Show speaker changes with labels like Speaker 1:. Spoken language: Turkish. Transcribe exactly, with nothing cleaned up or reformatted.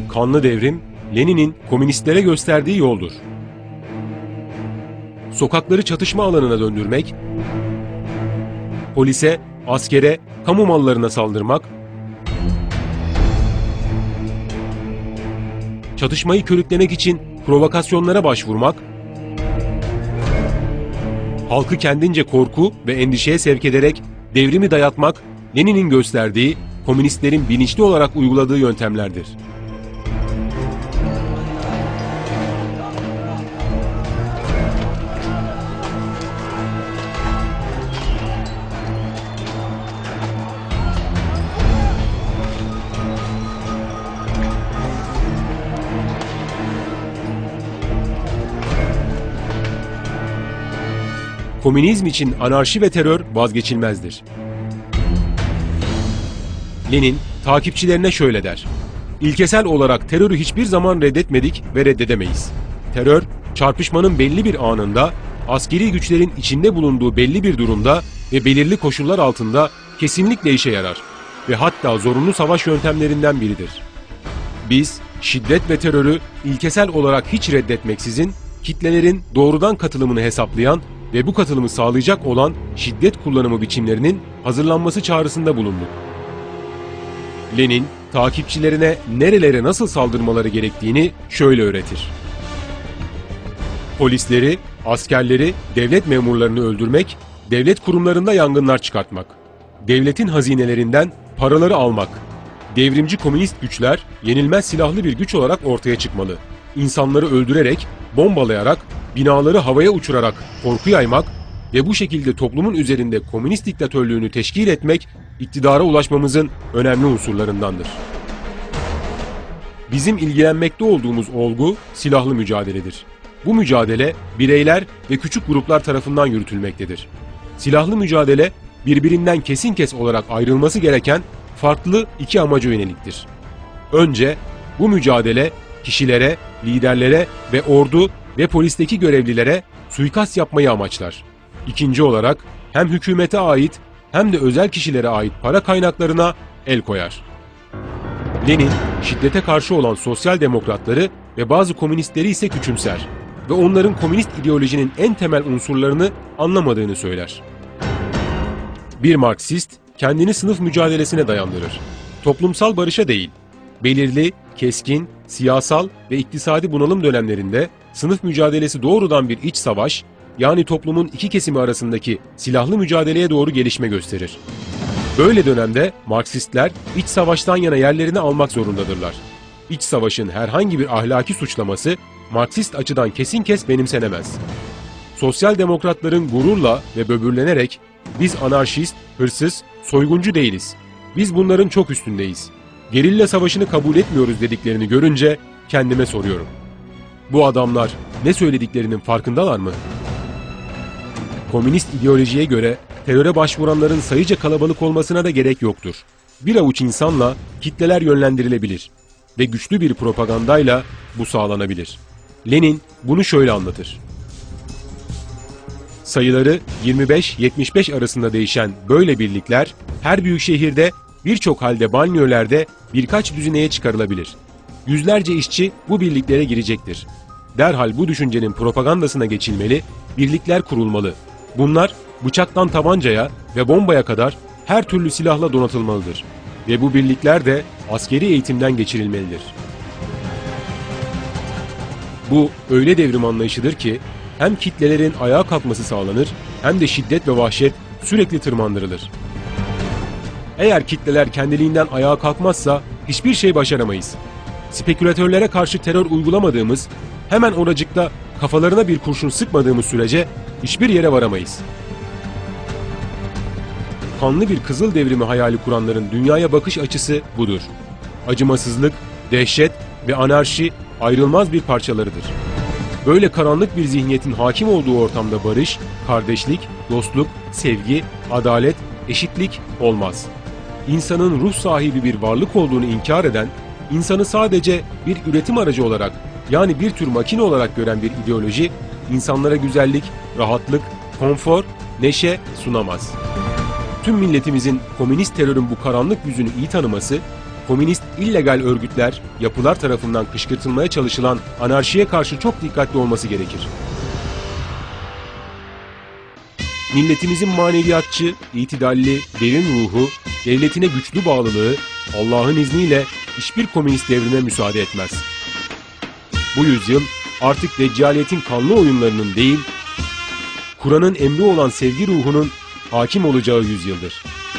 Speaker 1: Kanlı devrim, Lenin'in komünistlere gösterdiği yoldur. Sokakları çatışma alanına döndürmek, polise, askere, kamu mallarına saldırmak, çatışmayı körüklemek için provokasyonlara başvurmak, halkı kendince korku ve endişeye sevk ederek devrimi dayatmak, Lenin'in gösterdiği, komünistlerin bilinçli olarak uyguladığı yöntemlerdir. Komünizm için anarşi ve terör vazgeçilmezdir. Lenin takipçilerine şöyle der: İlkesel olarak terörü hiçbir zaman reddetmedik ve reddedemeyiz. Terör, çarpışmanın belli bir anında, askeri güçlerin içinde bulunduğu belli bir durumda ve belirli koşullar altında kesinlikle işe yarar ve hatta zorunlu savaş yöntemlerinden biridir. Biz, şiddet ve terörü ilkesel olarak hiç reddetmeksizin, kitlelerin doğrudan katılımını hesaplayan ve bu katılımı sağlayacak olan şiddet kullanımı biçimlerinin hazırlanması çağrısında bulunduk. Lenin, takipçilerine nerelere nasıl saldırmaları gerektiğini şöyle öğretir. Polisleri, askerleri, devlet memurlarını öldürmek, devlet kurumlarında yangınlar çıkartmak, devletin hazinelerinden paraları almak, devrimci komünist güçler yenilmez silahlı bir güç olarak ortaya çıkmalı. İnsanları öldürerek, bombalayarak, binaları havaya uçurarak korku yaymak ve bu şekilde toplumun üzerinde komünist diktatörlüğünü teşkil etmek, iktidara ulaşmamızın önemli unsurlarındandır. Bizim ilgilenmekte olduğumuz olgu silahlı mücadeledir. Bu mücadele bireyler ve küçük gruplar tarafından yürütülmektedir. Silahlı mücadele birbirinden kesin kes olarak ayrılması gereken farklı iki amaca yöneliktir. Önce bu mücadele kişilere, liderlere ve ordu ve polisteki görevlilere suikast yapmayı amaçlar. İkinci olarak hem hükümete ait hem de özel kişilere ait para kaynaklarına el koyar. Lenin, şiddete karşı olan sosyal demokratları ve bazı komünistleri ise küçümser ve onların komünist ideolojinin en temel unsurlarını anlamadığını söyler. Bir Marksist kendini sınıf mücadelesine dayandırır. Toplumsal barışa değil, belirli, keskin, siyasal ve iktisadi bunalım dönemlerinde sınıf mücadelesi doğrudan bir iç savaş, yani toplumun iki kesimi arasındaki silahlı mücadeleye doğru gelişme gösterir. Böyle dönemde Marksistler iç savaştan yana yerlerini almak zorundadırlar. İç savaşın herhangi bir ahlaki suçlaması Marksist açıdan kesin kes benimsenemez. Sosyal demokratların gururla ve böbürlenerek biz anarşist, hırsız, soyguncu değiliz. Biz bunların çok üstündeyiz. Gerilla savaşını kabul etmiyoruz dediklerini görünce kendime soruyorum. Bu adamlar ne söylediklerinin farkındalar mı? Komünist ideolojiye göre teröre başvuranların sayıca kalabalık olmasına da gerek yoktur. Bir avuç insanla kitleler yönlendirilebilir ve güçlü bir propagandayla bu sağlanabilir. Lenin bunu şöyle anlatır. Sayıları yirmi beş yetmiş beş arasında değişen böyle birlikler her büyük şehirde birçok halde banliyölerde birkaç düzineye çıkarılabilir. Yüzlerce işçi bu birliklere girecektir. Derhal bu düşüncenin propagandasına geçilmeli, birlikler kurulmalı. Bunlar bıçaktan tabancaya ve bombaya kadar her türlü silahla donatılmalıdır. Ve bu birlikler de askeri eğitimden geçirilmelidir. Bu öyle devrim anlayışıdır ki hem kitlelerin ayağa kalkması sağlanır hem de şiddet ve vahşet sürekli tırmandırılır. Eğer kitleler kendiliğinden ayağa kalkmazsa hiçbir şey başaramayız. Spekülatörlere karşı terör uygulamadığımız, hemen oracıkta kafalarına bir kurşun sıkmadığımız sürece hiçbir yere varamayız. Kanlı bir kızıl devrimi hayali kuranların dünyaya bakış açısı budur. Acımasızlık, dehşet ve anarşi ayrılmaz bir parçalarıdır. Böyle karanlık bir zihniyetin hakim olduğu ortamda barış, kardeşlik, dostluk, sevgi, adalet, eşitlik olmaz. İnsanın ruh sahibi bir varlık olduğunu inkar eden, insanı sadece bir üretim aracı olarak, yani bir tür makine olarak gören bir ideoloji, insanlara güzellik, rahatlık, konfor, neşe sunamaz. Tüm milletimizin komünist terörün bu karanlık yüzünü iyi tanıması, komünist illegal örgütler, yapılar tarafından kışkırtılmaya çalışılan anarşiye karşı çok dikkatli olması gerekir. Milletimizin maneviyatçı, itidalli, derin ruhu, devletine güçlü bağlılığı, Allah'ın izniyle hiçbir komünist devrime müsaade etmez. Bu yüzyıl artık deccaliyetin kanlı oyunlarının değil, Kur'an'ın emri olan sevgi ruhunun hakim olacağı yüzyıldır.